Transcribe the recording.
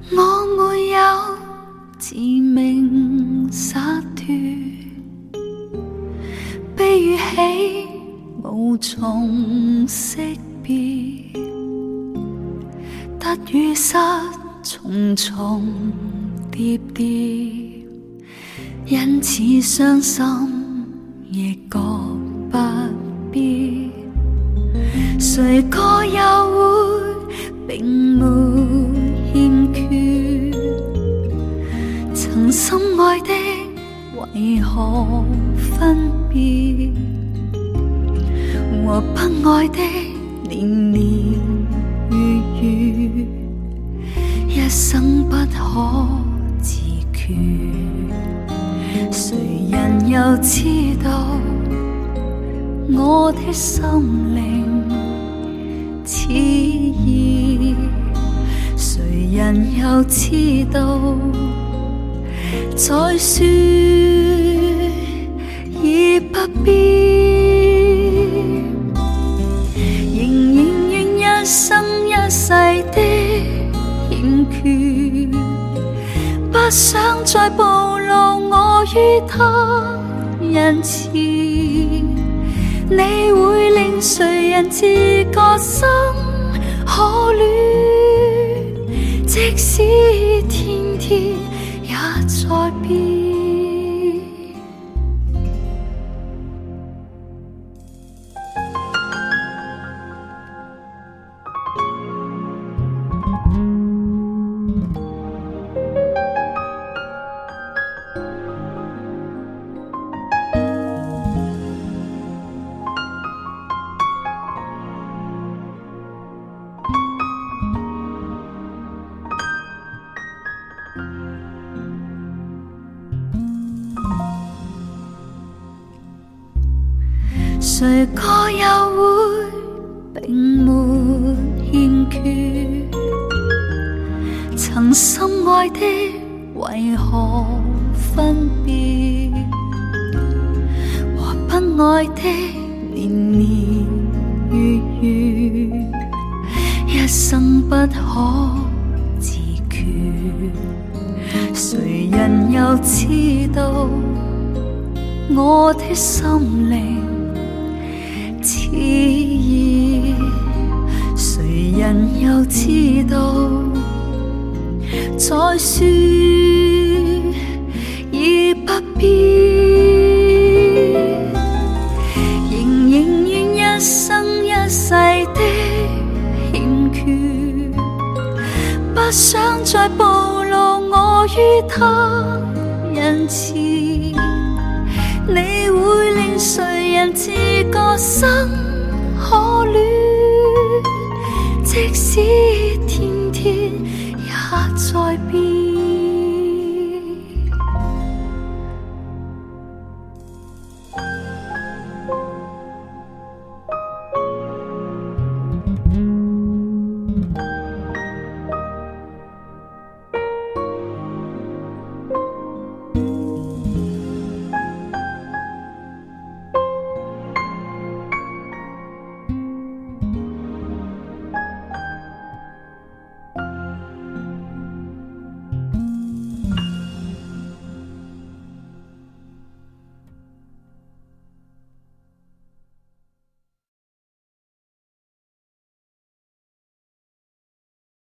我没有自命洒脱，悲与喜无从识别，得与失重重叠叠，因此伤心亦觉不必。谁个又会并没欠缺？曾深爱的为何分别？和不爱的年年月月，一生不可自决。谁人又知道我的心灵痴意？谁人又知道再说已不必？仍然愿一生一世的欠缺，不想再暴露我于他人前。你会令谁人自觉心可戀？即使天天也在變。谁个又会并没欠缺？曾深爱的为何分别？和不爱的年年月月，一生不可自决。谁人又知道我的心靈痴意？谁人又知道再说已不必？仍愿一生一世的欠缺，不想再暴露我於他人前。你會令誰人自覺生可戀？即使天天也在變。